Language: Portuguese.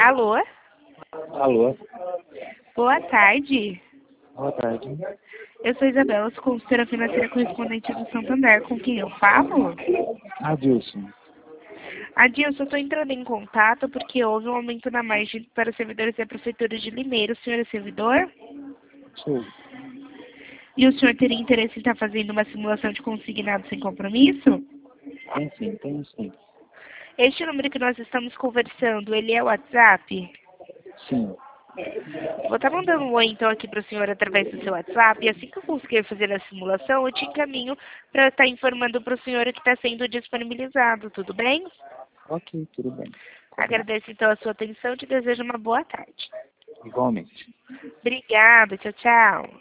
Alô? Alô, Boa tarde. boa tarde. Eu sou Isabela, sou consultora financeira correspondente do Santander. Com quem eu falo? Adilson. Adilson, eu estou entrando em contato porque houve um aumento na margem para servidores da Prefeitura de Limeira. O senhor é servidor? Sou. E o senhor teria interesse em estar fazendo uma simulação de consignado sem compromisso? Tenho sim. Este número que nós estamos conversando, ele é o WhatsApp? Sim. Vou estar mandando um oi então aqui para o senhor através do seu WhatsApp. E assim que eu conseguir fazer a simulação, eu te encaminho para estar informando para o senhor o que está sendo disponibilizado, tudo bem? Ok, tudo bem. Agradeço então a sua atenção e te desejo uma boa tarde. Igualmente. Obrigada, tchau, tchau.